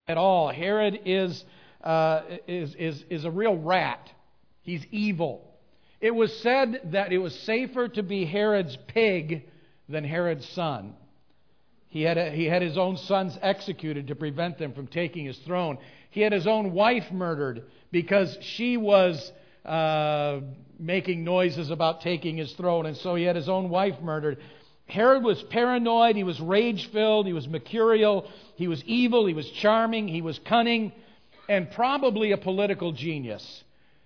at all. Herod is a real rat. He's evil. It was said that it was safer to be Herod's pig than Herod's son. He had his own sons executed to prevent them from taking his throne. He had his own wife murdered because she was making noises about taking his throne, and so he had his own wife murdered. Herod was paranoid, he was rage-filled, he was mercurial, he was evil, he was charming, he was cunning, and probably a political genius.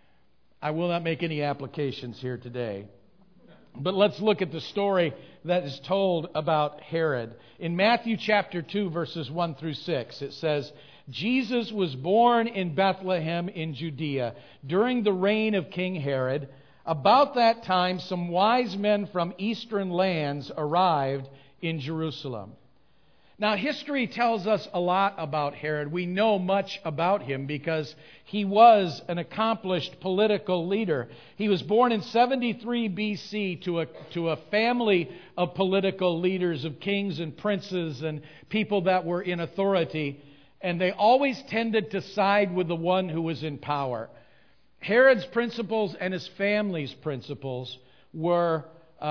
I will not make any applications here today. But let's look at the story that is told about Herod. In Matthew chapter 2, verses 1 through 6, it says, Jesus was born in Bethlehem in Judea during the reign of King Herod. About that time, some wise men from eastern lands arrived in Jerusalem. Now, history tells us a lot about Herod. We know much about him because he was an accomplished political leader. He was born in 73 B.C. to a family of political leaders, of kings and princes and people that were in authority. And they always tended to side with the one who was in power. Herod's principles and his family's principles were,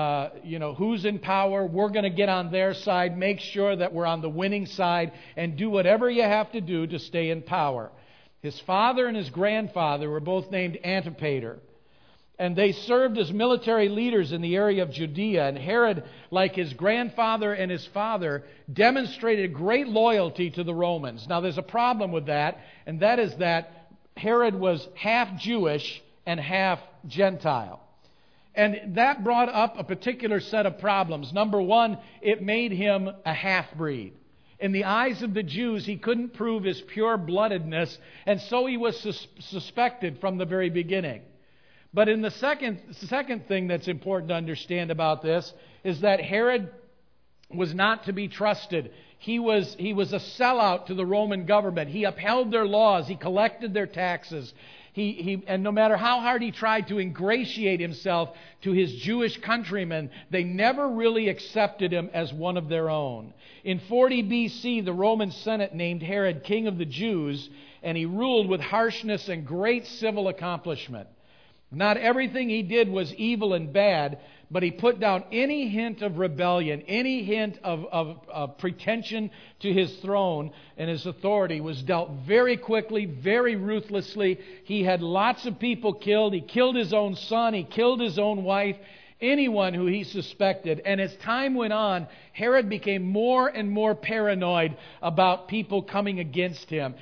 who's in power, we're going to get on their side, make sure that we're on the winning side, and do whatever you have to do to stay in power. His father and his grandfather were both named Antipater, and they served as military leaders in the area of Judea. And Herod, like his grandfather and his father, demonstrated great loyalty to the Romans. Now, there's a problem with that, and that is that Herod was half Jewish and half Gentile. And that brought up a particular set of problems. Number one, it made him a half-breed. In the eyes of the Jews, he couldn't prove his pure-bloodedness, and so he was suspected from the very beginning. But in the second thing that's important to understand about this is that Herod was not to be trusted. He was a sellout to the Roman government. He upheld their laws. He collected their taxes. And no matter how hard he tried to ingratiate himself to his Jewish countrymen, they never really accepted him as one of their own. In 40 B.C., the Roman Senate named Herod king of the Jews, and he ruled with harshness and great civil accomplishment. Not everything he did was evil and bad, but he put down any hint of rebellion, any hint of pretension to his throne and his authority was dealt very quickly, very ruthlessly. He had lots of people killed. He killed his own son. He killed his own wife, anyone who he suspected. And as time went on, Herod became more and more paranoid about people coming against him.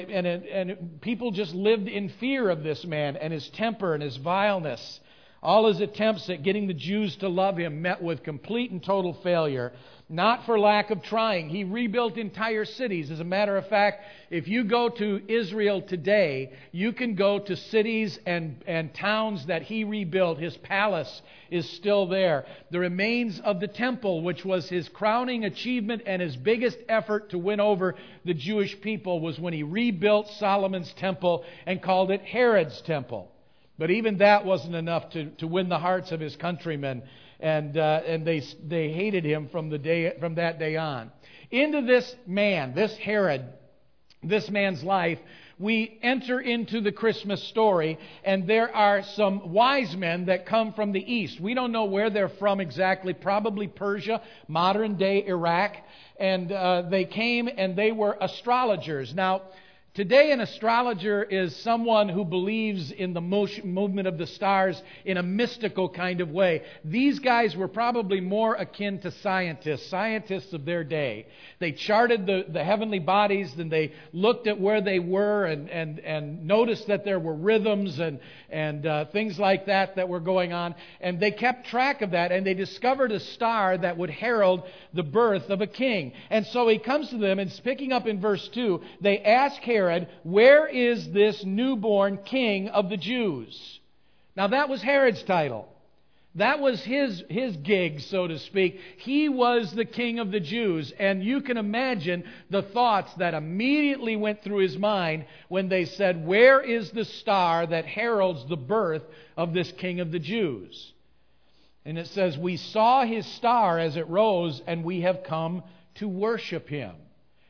And people just lived in fear of this man and his temper and his vileness. All his attempts at getting the Jews to love him met with complete and total failure. Not for lack of trying. He rebuilt entire cities. As a matter of fact, if you go to Israel today, you can go to cities and towns that he rebuilt. His palace is still there. The remains of the temple, which was his crowning achievement and his biggest effort to win over the Jewish people, was when he rebuilt Solomon's temple and called it Herod's temple. But even that wasn't enough to win the hearts of his countrymen, and they hated him from that day on. Into this man, this Herod, this man's life, we enter into the Christmas story, and there are some wise men that come from the east. We don't know where they're from exactly, probably Persia, modern-day Iraq, and they came and they were astrologers. Now, today, an astrologer is someone who believes in the movement of the stars in a mystical kind of way. These guys were probably more akin to scientists of their day. They charted the heavenly bodies, and they looked at where they were and noticed that there were rhythms and things like that were going on. And they kept track of that, and they discovered a star that would herald the birth of a king. And so he comes to them, and picking up in verse 2, they ask Herod, where is this newborn king of the Jews? Now that was Herod's title. That was his gig, so to speak. He was the king of the Jews. And you can imagine the thoughts that immediately went through his mind when they said, where is the star that heralds the birth of this king of the Jews? And it says, we saw his star as it rose, and we have come to worship him.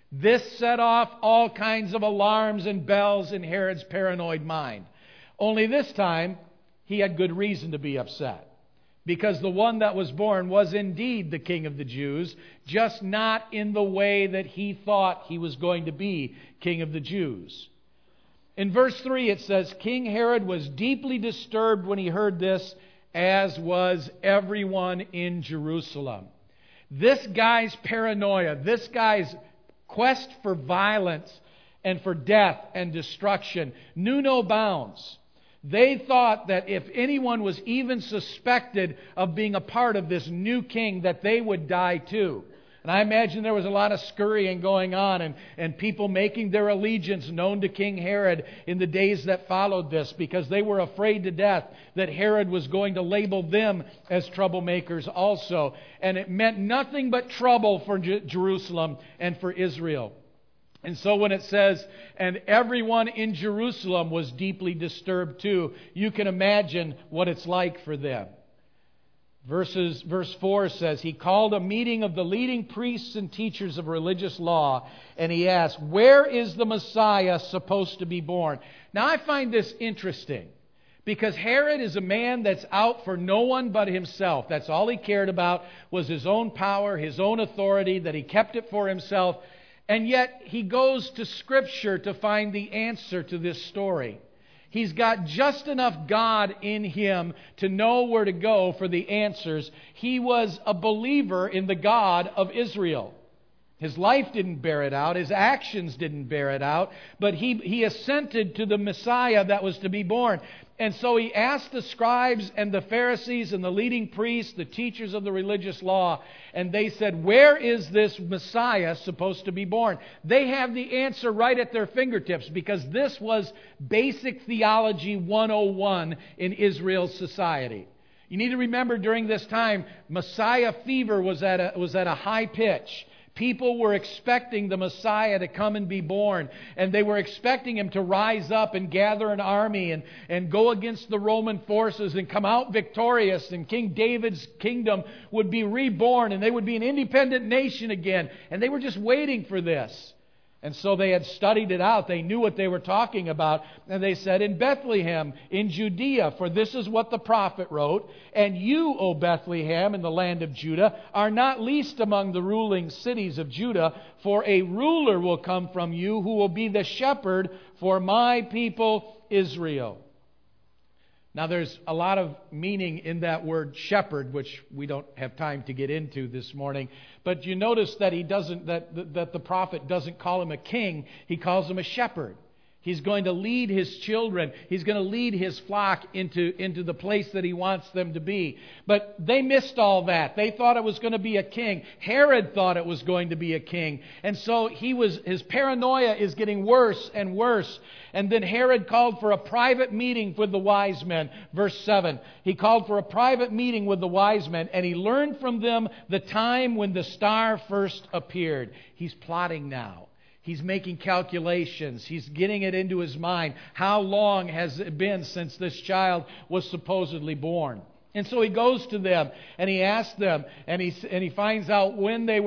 This set off all kinds of alarms and bells in Herod's paranoid mind. Only this time, he had good reason to be upset. Because the one that was born was indeed the King of the Jews, just not in the way that he thought he was going to be King of the Jews. In verse 3 it says, King Herod was deeply disturbed when he heard this, as was everyone in Jerusalem. This guy's paranoia, this guy's quest for violence and for death and destruction knew no bounds. They thought that if anyone was even suspected of being a part of this new king, that they would die too. And I imagine there was a lot of scurrying going on and people making their allegiance known to King Herod in the days that followed this, because they were afraid to death that Herod was going to label them as troublemakers also. And it meant nothing but trouble for Jerusalem and for Israel. And so when it says, and everyone in Jerusalem was deeply disturbed too, you can imagine what it's like for them. Verse 4 says, he called a meeting of the leading priests and teachers of religious law, and he asked, where is the Messiah supposed to be born? Now I find this interesting, because Herod is a man that's out for no one but himself. That's all he cared about, was his own power, his own authority, that he kept it for himself. And yet he goes to Scripture to find the answer to this story. He's got just enough God in him to know where to go for the answers. He was a believer in the God of Israel. His life didn't bear it out. His actions didn't bear it out. But he assented to the Messiah that was to be born. And so he asked the scribes and the Pharisees and the leading priests, the teachers of the religious law, and they said, where is this Messiah supposed to be born? They have the answer right at their fingertips, because this was basic theology 101 in Israel's society. You need to remember, during this time, Messiah fever was at a high pitch. People were expecting the Messiah to come and be born. And they were expecting him to rise up and gather an army and go against the Roman forces and come out victorious. And King David's kingdom would be reborn and they would be an independent nation again. And they were just waiting for this. And so they had studied it out. They knew what they were talking about. And they said, in Bethlehem, in Judea, for this is what the prophet wrote, and you, O Bethlehem, in the land of Judah, are not least among the ruling cities of Judah, for a ruler will come from you who will be the shepherd for my people Israel. Now there's a lot of meaning in that word shepherd, which we don't have time to get into this morning. But you notice that that the prophet doesn't call him a king, he calls him a shepherd. He's going to lead his children. He's going to lead his flock into the place that he wants them to be. But they missed all that. They thought it was going to be a king. Herod thought it was going to be a king. And so his paranoia is getting worse and worse. And then Herod called for a private meeting with the wise men. Verse 7. He called for a private meeting with the wise men, and he learned from them the time when the star first appeared. He's plotting now. He's making calculations. He's getting it into his mind. How long has it been since this child was supposedly born? And so he goes to them and he asks them, and he finds out when they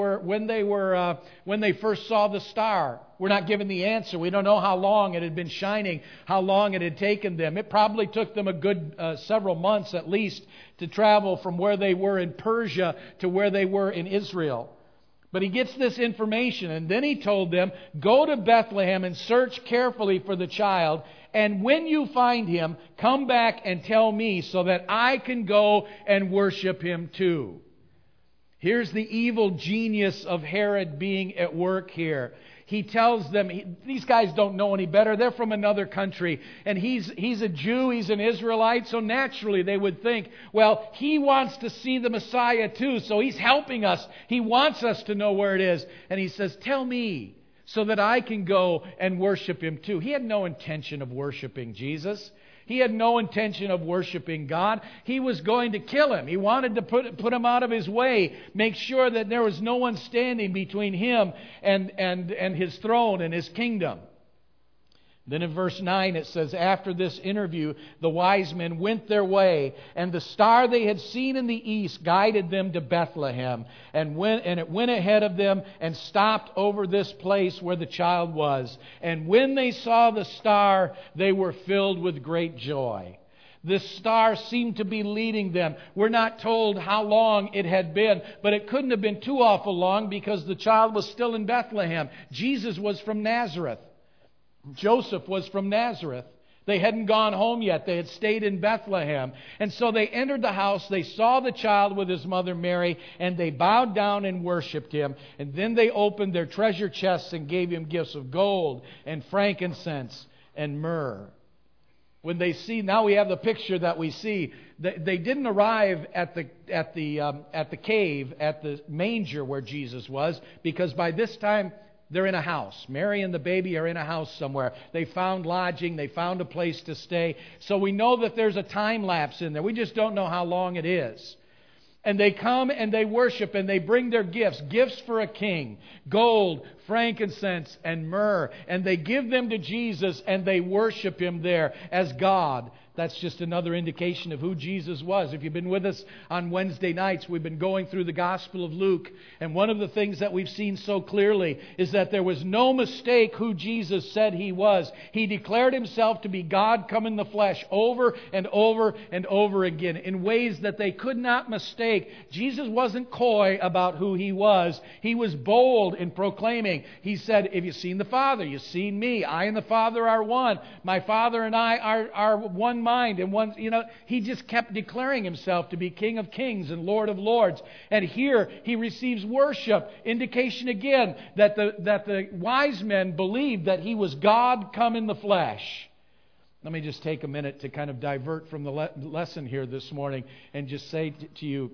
first saw the star. We're not given the answer. We don't know how long it had been shining, how long it had taken them. It probably took them a good several months at least to travel from where they were in Persia to where they were in Israel. But he gets this information, and then he told them, go to Bethlehem and search carefully for the child, and when you find him, come back and tell me so that I can go and worship him too. Here's the evil genius of Herod being at work here. He tells them, these guys don't know any better. They're from another country. And he's a Jew, he's an Israelite, so naturally they would think, well, he wants to see the Messiah too, so he's helping us. He wants us to know where it is. And he says, tell me so that I can go and worship him too. He had no intention of worshiping Jesus. He had no intention of worshiping God. He was going to kill him. He wanted to put him out of his way, make sure that there was no one standing between him and his throne and his kingdom. Then in verse 9 it says, after this interview, the wise men went their way, and the star they had seen in the east guided them to Bethlehem, and it went ahead of them and stopped over this place where the child was. And when they saw the star, they were filled with great joy. This star seemed to be leading them. We're not told how long it had been, but it couldn't have been too awful long because the child was still in Bethlehem. Jesus was from Nazareth. Joseph was from Nazareth. They hadn't gone home yet. They had stayed in Bethlehem. And so they entered the house. They saw the child with his mother Mary, and they bowed down and worshipped him. And then they opened their treasure chests and gave him gifts of gold and frankincense and myrrh. When they see, now we have the picture that we see. They didn't arrive at the cave, at the manger where Jesus was, because by this time they're in a house. Mary and the baby are in a house somewhere. They found lodging. They found a place to stay. So we know that there's a time lapse in there. We just don't know how long it is. And they come and they worship and they bring their gifts. Gifts for a king. Gold, frankincense, and myrrh. And they give them to Jesus and they worship Him there as God. That's just another indication of who Jesus was. If you've been with us on Wednesday nights, we've been going through the Gospel of Luke. And one of the things that we've seen so clearly is that there was no mistake who Jesus said He was. He declared Himself to be God come in the flesh over and over and over again in ways that they could not mistake. Jesus wasn't coy about who He was. He was bold in proclaiming. He said, if you've seen the Father, you've seen me. I and the Father are one. My Father and I are one mind and one, He just kept declaring Himself to be King of Kings and Lord of Lords. And here He receives worship, indication again that the wise men believed that He was God come in the flesh. Let me just take a minute to kind of divert from the lesson here this morning and just say to you,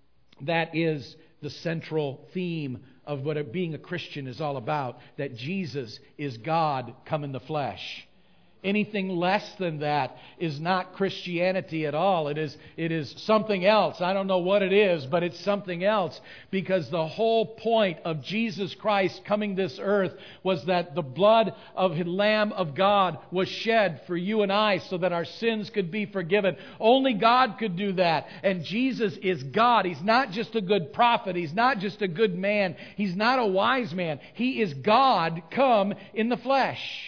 that is the central theme of what being a Christian is all about, that Jesus is God come in the flesh. Anything less than that is not Christianity at all. It is something else. I don't know what it is, but it's something else. Because the whole point of Jesus Christ coming this earth was that the blood of the Lamb of God was shed for you and I so that our sins could be forgiven. Only God could do that. And Jesus is God. He's not just a good prophet. He's not just a good man. He's not a wise man. He is God come in the flesh.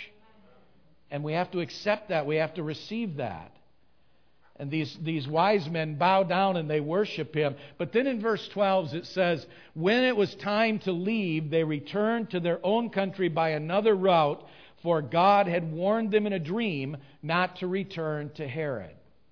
And we have to accept that. We have to receive that. And these wise men bow down and they worship Him. But then in verse 12 it says, when it was time to leave, they returned to their own country by another route, for God had warned them in a dream not to return to Herod.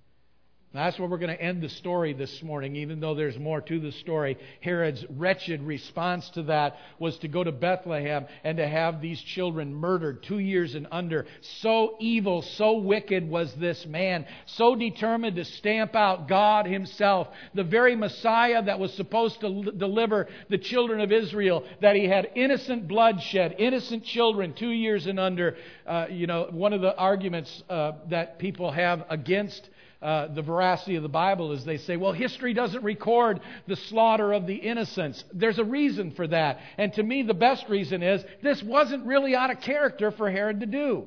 Now, that's where we're going to end the story this morning, even though there's more to the story. Herod's wretched response to that was to go to Bethlehem and to have these children murdered 2 years and under. So evil, so wicked was this man, so determined to stamp out God Himself, the very Messiah that was supposed to deliver the children of Israel, that he had innocent bloodshed, innocent children 2 years and under. One of the arguments that people have against the veracity of the Bible is they say, well, history doesn't record the slaughter of the innocents. There's a reason for that. And to me, the best reason is this wasn't really out of character for Herod to do.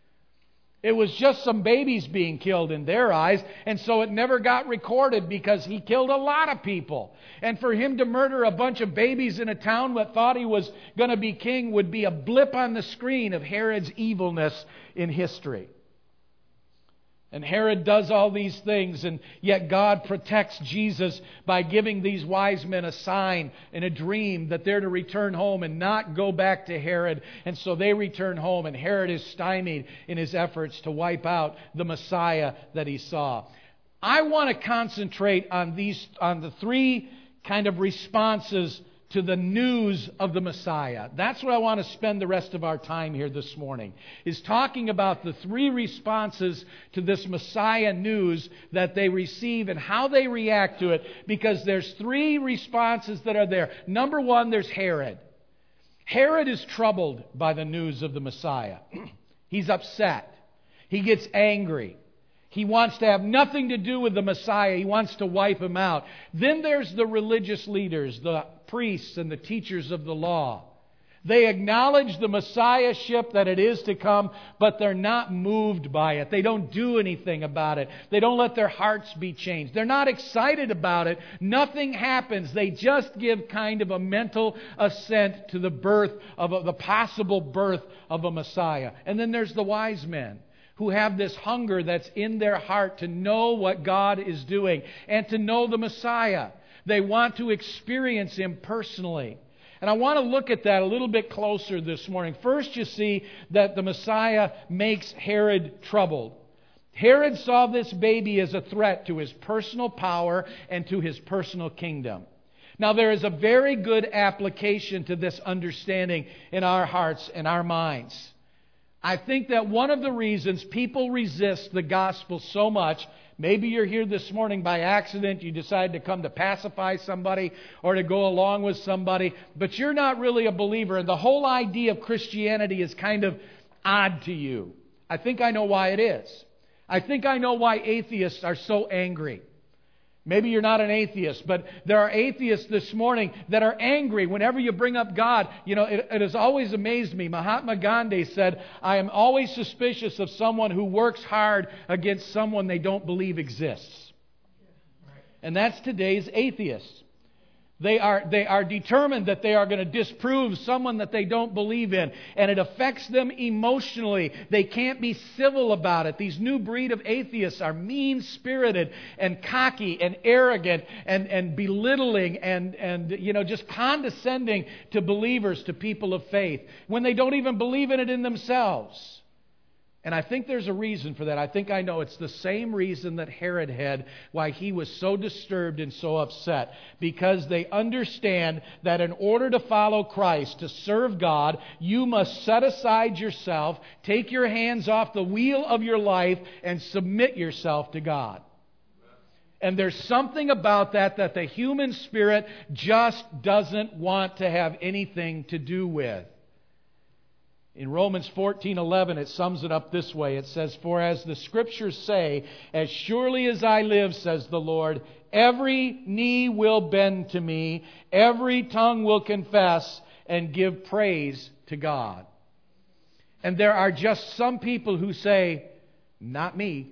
It was just some babies being killed in their eyes, and so it never got recorded because he killed a lot of people. And for him to murder a bunch of babies in a town that thought he was going to be king would be a blip on the screen of Herod's evilness in history. And Herod does all these things, and yet God protects Jesus by giving these wise men a sign and a dream that they're to return home and not go back to Herod. And so they return home, and Herod is stymied in his efforts to wipe out the Messiah that he saw. I want to concentrate on the three kind of responses to the news of the Messiah. That's what I want to spend the rest of our time here this morning, is talking about the three responses to this Messiah news that they receive and how they react to it, because there's three responses that are there. Number one, there's Herod. Herod is troubled by the news of the Messiah. He's upset. He gets angry. He wants to have nothing to do with the Messiah. He wants to wipe him out. Then there's the religious leaders, the priests and the teachers of the law. They acknowledge the Messiahship that it is to come, but they're not moved by it. They don't do anything about it. They don't let their hearts be changed. They're not excited about it. Nothing happens. They just give kind of a mental assent to the birth of the possible birth of a Messiah. And then there's the wise men who have this hunger that's in their heart to know what God is doing and to know the Messiah. They want to experience Him personally. And I want to look at that a little bit closer this morning. First, you see that the Messiah makes Herod troubled. Herod saw this baby as a threat to his personal power and to his personal kingdom. Now, there is a very good application to this understanding in our hearts and our minds. I think that one of the reasons people resist the gospel so much, maybe you're here this morning by accident, you decide to come to pacify somebody or to go along with somebody, but you're not really a believer, and the whole idea of Christianity is kind of odd to you. I think I know why it is. I think I know why atheists are so angry. Maybe you're not an atheist, but there are atheists this morning that are angry whenever you bring up God. You know, it has always amazed me. Mahatma Gandhi said, "I am always suspicious of someone who works hard against someone they don't believe exists." And that's today's atheists. They are determined that they are going to disprove someone that they don't believe in. And it affects them emotionally. They can't be civil about it. These new breed of atheists are mean-spirited and cocky and arrogant and belittling and just condescending to believers, to people of faith, when they don't even believe in it in themselves. And I think there's a reason for that. I think I know it's the same reason that Herod had, why he was so disturbed and so upset. Because they understand that in order to follow Christ, to serve God, you must set aside yourself, take your hands off the wheel of your life, and submit yourself to God. And there's something about that the human spirit just doesn't want to have anything to do with. In Romans 14:11, it sums it up this way. It says, "For as the Scriptures say, as surely as I live, says the Lord, every knee will bend to me, every tongue will confess and give praise to God." And there are just some people who say, "Not me.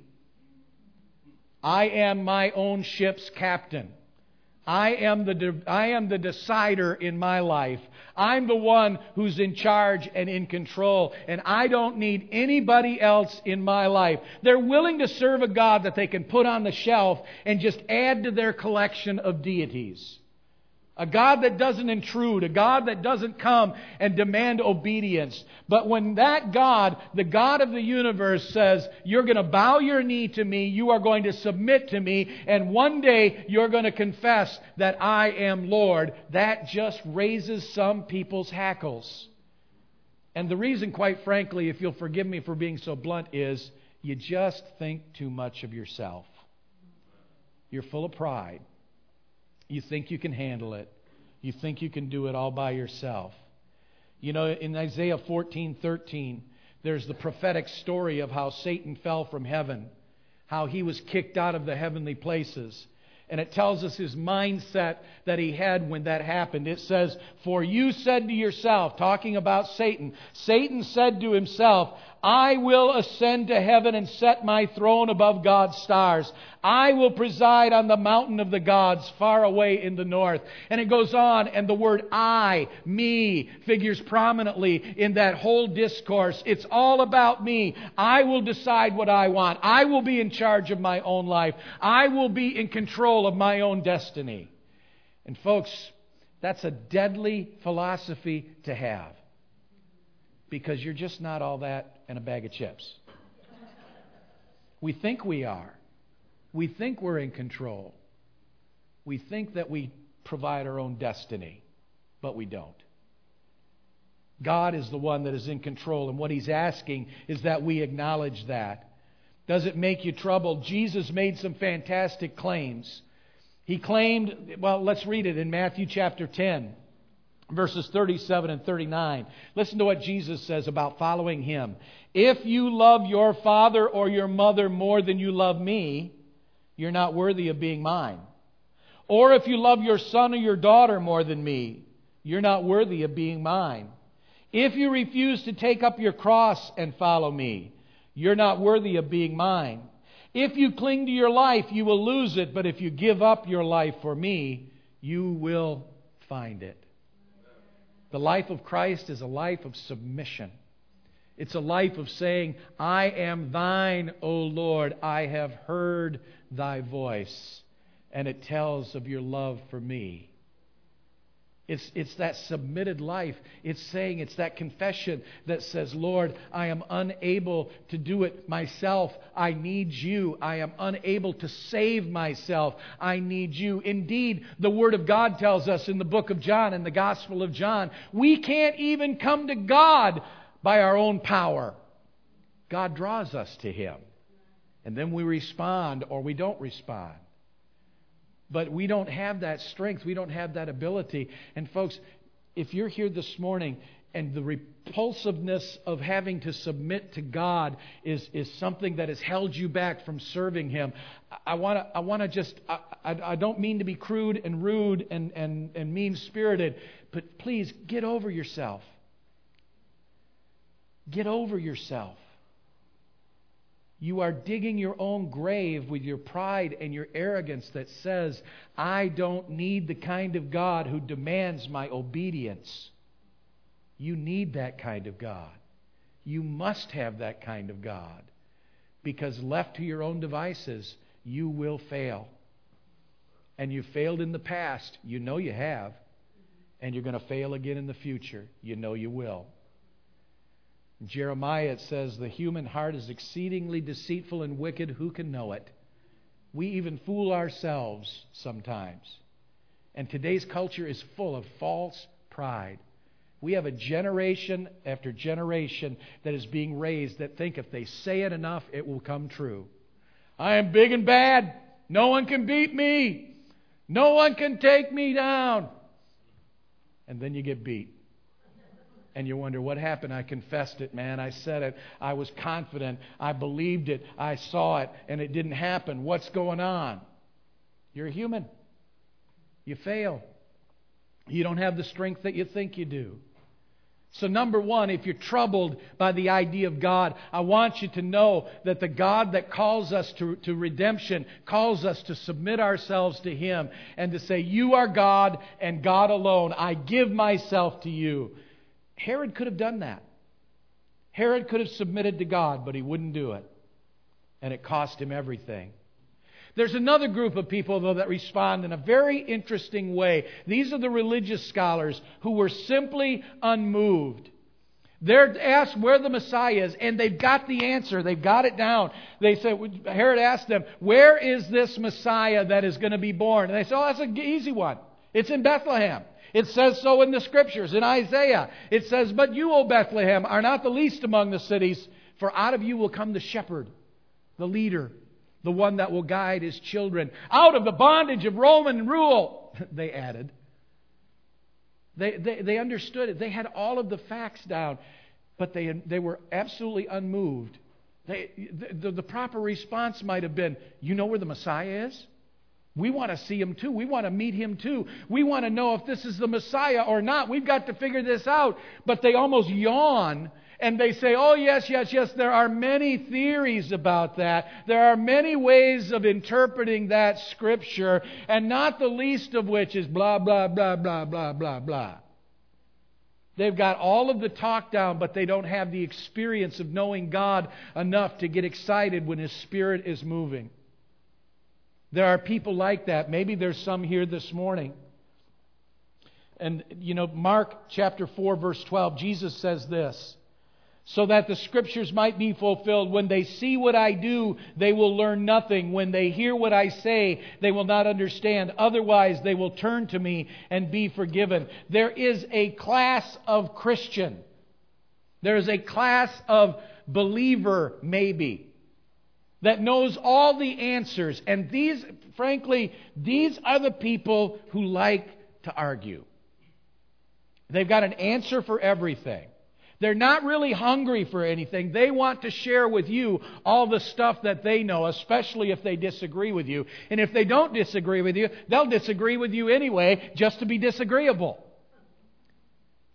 I am my own ship's captain. I am the decider in my life. I'm the one who's in charge and in control, and I don't need anybody else in my life." They're willing to serve a God that they can put on the shelf and just add to their collection of deities. A God that doesn't intrude, a God that doesn't come and demand obedience. But when that God, the God of the universe, says, "You're going to bow your knee to me, you are going to submit to me, and one day you're going to confess that I am Lord," that just raises some people's hackles. And the reason, quite frankly, if you'll forgive me for being so blunt, is you just think too much of yourself. You're full of pride. You think you can handle it. You think you can do it all by yourself. You know, in Isaiah 14:13, there's the prophetic story of how Satan fell from heaven, how he was kicked out of the heavenly places. And it tells us his mindset that he had when that happened. It says, "For you said to yourself," talking about Satan, Satan said to himself, "I will ascend to heaven and set my throne above God's stars. I will preside on the mountain of the gods far away in the north." And it goes on, and the word "I," me, figures prominently in that whole discourse. It's all about me. I will decide what I want. I will be in charge of my own life. I will be in control of my own destiny. And folks, that's a deadly philosophy to have. Because you're just not all that and a bag of chips. We think we are. We think we're in control. We think that we provide our own destiny, but we don't. God is the one that is in control, and what He's asking is that we acknowledge that. Does it make you troubled? Jesus made some fantastic claims. He claimed, well, let's read it in Matthew chapter 10. Verses 37 and 39. Listen to what Jesus says about following Him. "If you love your father or your mother more than you love me, you're not worthy of being mine. Or if you love your son or your daughter more than me, you're not worthy of being mine. If you refuse to take up your cross and follow me, you're not worthy of being mine. If you cling to your life, you will lose it. But if you give up your life for me, you will find it. The life of Christ is a life of submission. It's a life of saying, I am thine, O Lord. I have heard thy voice. And it tells of your love for me. It's that submitted life. It's saying, it's that confession that says, Lord, I am unable to do it myself. I need you. I am unable to save myself. I need you. Indeed, the Word of God tells us in the book of John, in the Gospel of John, we can't even come to God by our own power. God draws us to Him. And then we respond or we don't respond. But we don't have that strength. We don't have that ability. And folks, if you're here this morning and the repulsiveness of having to submit to God is something that has held you back from serving Him, I want to just, I don't mean to be crude and rude and mean-spirited, but please get over yourself. Get over yourself. You are digging your own grave with your pride and your arrogance that says, I don't need the kind of God who demands my obedience. You need that kind of God. You must have that kind of God. Because left to your own devices, you will fail. And you failed in the past. You know you have. And you're going to fail again in the future. You know you will. In Jeremiah it says, the human heart is exceedingly deceitful and wicked. Who can know it? We even fool ourselves sometimes. And today's culture is full of false pride. We have a generation after generation that is being raised that think if they say it enough, it will come true. I am big and bad. No one can beat me. No one can take me down. And then you get beat. And you wonder, what happened? I confessed it, man. I said it. I was confident. I believed it. I saw it. And it didn't happen. What's going on? You're a human. You fail. You don't have the strength that you think you do. So number one, if you're troubled by the idea of God, I want you to know that the God that calls us to redemption calls us to submit ourselves to Him and to say, you are God and God alone. I give myself to you. Herod could have done that. Herod could have submitted to God, but he wouldn't do it. And it cost him everything. There's another group of people, though, that respond in a very interesting way. These are the religious scholars who were simply unmoved. They're asked where the Messiah is, and they've got the answer. They've got it down. They said, Herod asked them, where is this Messiah that is going to be born? And they said, oh, that's an easy one. It's in Bethlehem. It says so in the Scriptures, in Isaiah. It says, but you, O Bethlehem, are not the least among the cities, for out of you will come the shepherd, the leader, the one that will guide his children out of the bondage of Roman rule. They added. They understood it. They had all of the facts down, but they were absolutely unmoved. The proper response might have been, you know where the Messiah is? We want to see Him too. We want to meet Him too. We want to know if this is the Messiah or not. We've got to figure this out. But they almost yawn and they say, oh, yes, yes, yes, there are many theories about that. There are many ways of interpreting that Scripture, and not the least of which is blah, blah, blah, blah, blah, blah, blah. They've got all of the talk down, but they don't have the experience of knowing God enough to get excited when His Spirit is moving. There are people like that. Maybe there's some here this morning. And, Mark chapter 4, verse 12, Jesus says this, so that the Scriptures might be fulfilled. When they see what I do, they will learn nothing. When they hear what I say, they will not understand. Otherwise, they will turn to me and be forgiven. There is a class of Christian. There is a class of believer, maybe, that knows all the answers. And these are the people who like to argue. They've got an answer for everything. They're not really hungry for anything. They want to share with you all the stuff that they know, especially if they disagree with you. And if they don't disagree with you, they'll disagree with you anyway, just to be disagreeable.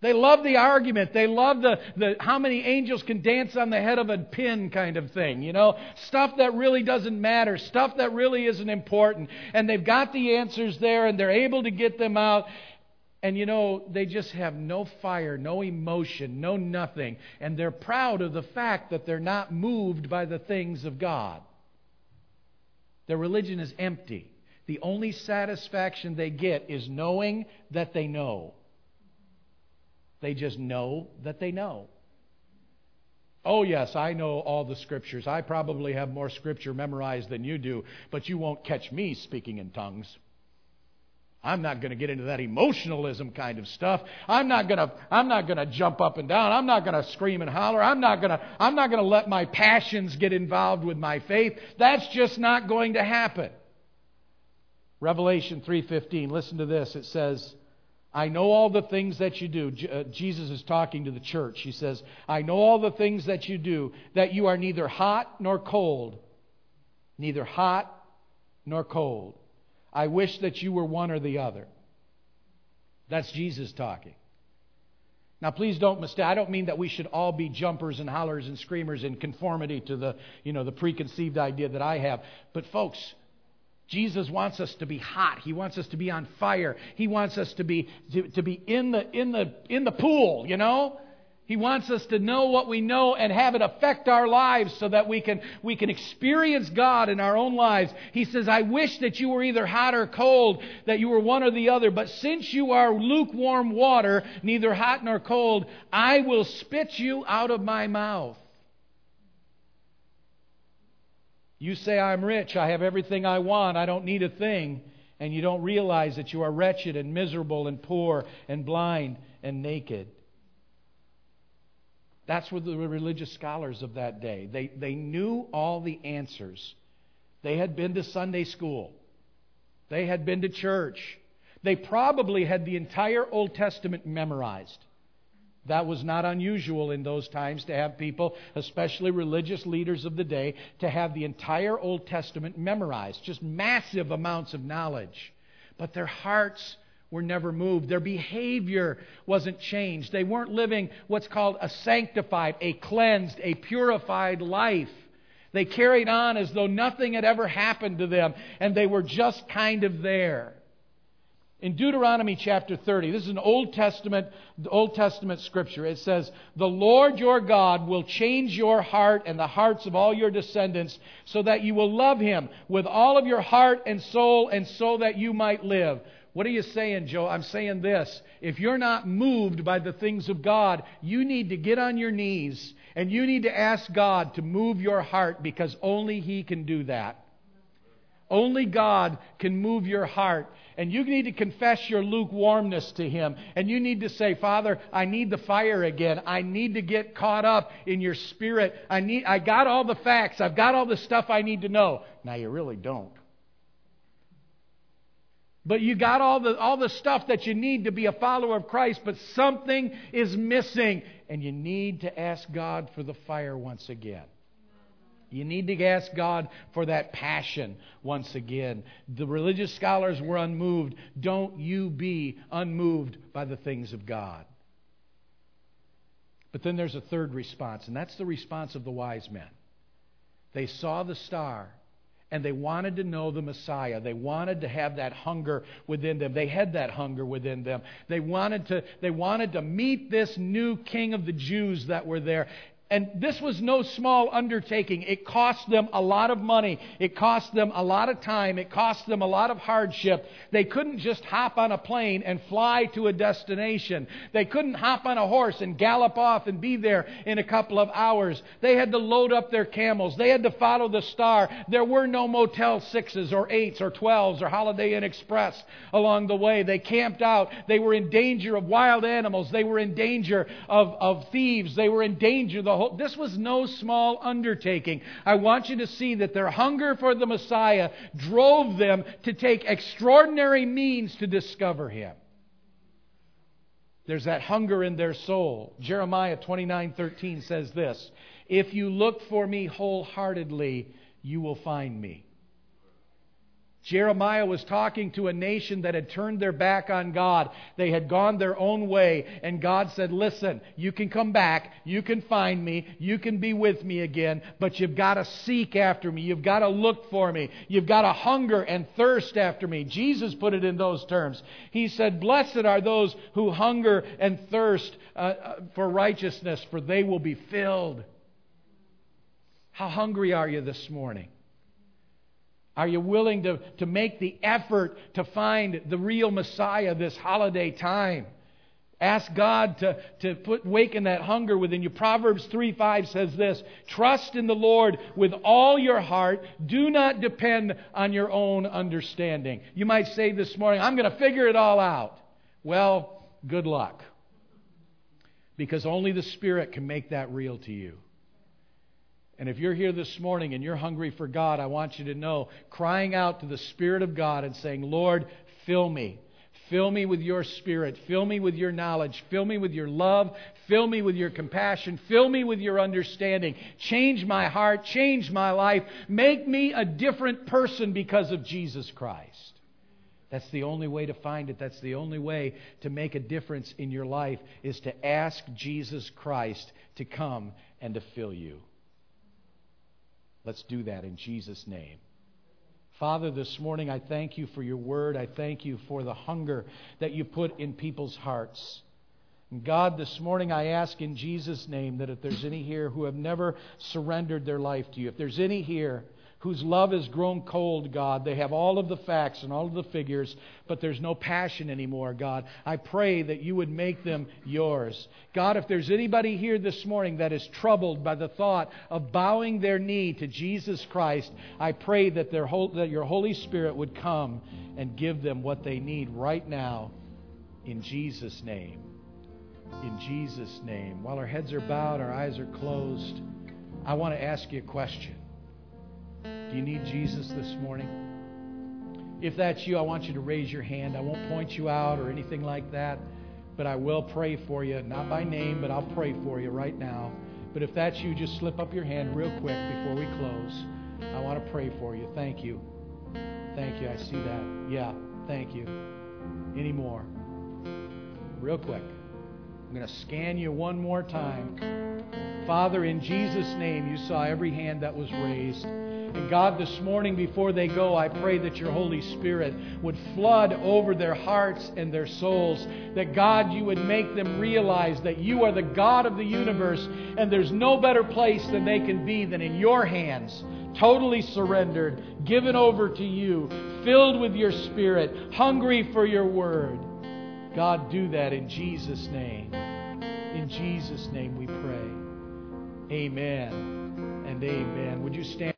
They love the argument. They love the how many angels can dance on the head of a pin kind of thing. You know, stuff that really doesn't matter, stuff that really isn't important. And they've got the answers there and they're able to get them out. And you know, they just have no fire, no emotion, no nothing. And they're proud of the fact that they're not moved by the things of God. Their religion is empty. The only satisfaction they get is knowing that they know. They just know that they know. Oh yes, I know all the Scriptures. I probably have more Scripture memorized than you do, but you won't catch me speaking in tongues. I'm not going to get into that emotionalism kind of stuff. I'm not going to jump up and down. I'm not going to scream and holler. I'm not going to let my passions get involved with my faith. That's just not going to happen. Revelation 3:15. Listen to this. It says, I know all the things that you do. Jesus is talking to the church. He says, I know all the things that you do, that you are neither hot nor cold. Neither hot nor cold. I wish that you were one or the other. That's Jesus talking. Now please don't mistake. I don't mean that we should all be jumpers and hollers and screamers in conformity to the preconceived idea that I have. But folks, Jesus wants us to be hot. He wants us to be on fire. He wants us to be in the pool, you know? He wants us to know what we know and have it affect our lives so that we can experience God in our own lives. He says, I wish that you were either hot or cold, that you were one or the other. But since you are lukewarm water, neither hot nor cold, I will spit you out of my mouth. You say, I'm rich, I have everything I want, I don't need a thing. And you don't realize that you are wretched and miserable and poor and blind and naked. That's what the religious scholars of that day, they knew all the answers. They had been to Sunday school. They had been to church. They probably had the entire Old Testament memorized. That was not unusual in those times to have people, especially religious leaders of the day, to have the entire Old Testament memorized. Just massive amounts of knowledge. But their hearts were never moved. Their behavior wasn't changed. They weren't living what's called a sanctified, a cleansed, a purified life. They carried on as though nothing had ever happened to them, and they were just kind of there. In Deuteronomy chapter 30, this is an Old Testament scripture. It says, the Lord your God will change your heart and the hearts of all your descendants so that you will love Him with all of your heart and soul and so that you might live. What are you saying, Joe? I'm saying this. If you're not moved by the things of God, you need to get on your knees and you need to ask God to move your heart because only He can do that. Only God can move your heart. And you need to confess your lukewarmness to Him. And you need to say, Father, I need the fire again. I need to get caught up in your Spirit. I got all the facts. I've got all the stuff I need to know. Now you really don't. But you got all the stuff that you need to be a follower of Christ, but something is missing. And you need to ask God for the fire once again. You need to ask God for that passion once again. The religious scholars were unmoved. Don't you be unmoved by the things of God. But then there's a third response, and that's the response of the wise men. They saw the star, and they wanted to know the Messiah. They wanted to have that hunger within them. They had that hunger within them. They wanted to meet this new King of the Jews that were there. And this was no small undertaking. It cost them a lot of money. It cost them a lot of time. It cost them a lot of hardship. They couldn't just hop on a plane and fly to a destination. They couldn't hop on a horse and gallop off and be there in a couple of hours. They had to load up their camels. They had to follow the star. There were no Motel 6s or 8s or 12s or Holiday Inn Express along the way. They camped out. They were in danger of wild animals. They were in danger of thieves. They were in danger this was no small undertaking. I want you to see that their hunger for the Messiah drove them to take extraordinary means to discover Him. There's that hunger in their soul. Jeremiah 29:13 says this, "If you look for me wholeheartedly, you will find me." Jeremiah was talking to a nation that had turned their back on God. They had gone their own way. And God said, listen, you can come back. You can find me. You can be with me again. But you've got to seek after me. You've got to look for me. You've got to hunger and thirst after me. Jesus put it in those terms. He said, blessed are those who hunger and thirst for righteousness, for they will be filled. How hungry are you this morning? Are you willing to make the effort to find the real Messiah this holiday time? Ask God to waken that hunger within you. Proverbs 3:5 says this, trust in the Lord with all your heart. Do not depend on your own understanding. You might say this morning, I'm going to figure it all out. Well, good luck. Because only the Spirit can make that real to you. And if you're here this morning and you're hungry for God, I want you to know, crying out to the Spirit of God and saying, Lord, fill me. Fill me with your Spirit. Fill me with your knowledge. Fill me with your love. Fill me with your compassion. Fill me with your understanding. Change my heart. Change my life. Make me a different person because of Jesus Christ. That's the only way to find it. That's the only way to make a difference in your life, is to ask Jesus Christ to come and to fill you. Let's do that in Jesus' name. Father, this morning I thank you for your word. I thank you for the hunger that you put in people's hearts. And God, this morning I ask in Jesus' name that if there's any here who have never surrendered their life to you, if there's any here whose love has grown cold, God, they have all of the facts and all of the figures, but there's no passion anymore, God, I pray that you would make them yours. God, if there's anybody here this morning that is troubled by the thought of bowing their knee to Jesus Christ, I pray that that your Holy Spirit would come and give them what they need right now, in Jesus' name. In Jesus' name. While our heads are bowed, our eyes are closed, I want to ask you a question. Do you need Jesus this morning? If that's you, I want you to raise your hand. I won't point you out or anything like that, but I will pray for you. Not by name, but I'll pray for you right now. But if that's you, just slip up your hand real quick before we close. I want to pray for you. Thank you. Thank you. I see that. Yeah, thank you. Any more? Real quick. I'm going to scan you one more time. Father, in Jesus' name, you saw every hand that was raised. And God, this morning before they go, I pray that your Holy Spirit would flood over their hearts and their souls. That God, you would make them realize that you are the God of the universe, and there's no better place than they can be than in your hands. Totally surrendered, given over to you, filled with your Spirit, hungry for your word. God, do that in Jesus' name. In Jesus' name we pray. Amen and amen. Would you stand?